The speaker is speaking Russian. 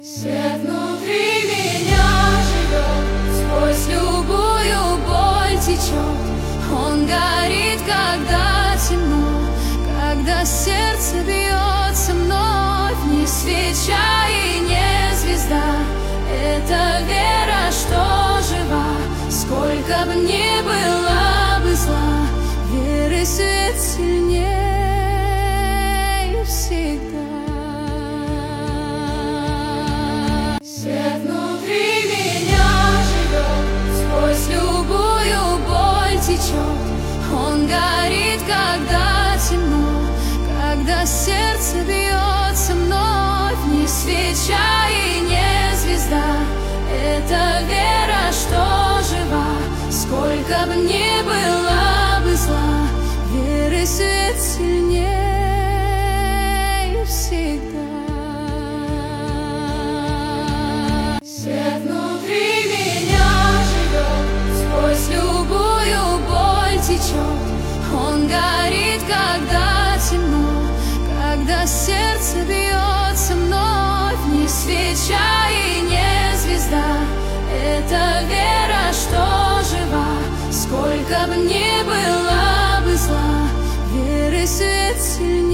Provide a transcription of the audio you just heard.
Свет внутри меня живет, сквозь любую боль течет. Он горит, когда темно, когда сердце бьется вновь. Не свеча и не звезда, это вера, что жива. Сколько б ни было бы зла, веры свет сильнее всегда. Свет внутри меня живет, сквозь любую боль течет. Он горит, когда темно, когда сердце бьется вновь. Не свеча и не звезда, это вера, что жива. Сколько б ни было бы зла, веры свет сильнее всегда. Свет внутри меня живет, сквозь любую боль течет. Он горит, когда темно, когда сердце бьется вновь. Не свеча и не звезда, это вера, что жива. Сколько б ни было бы зла, веры свет сильнее.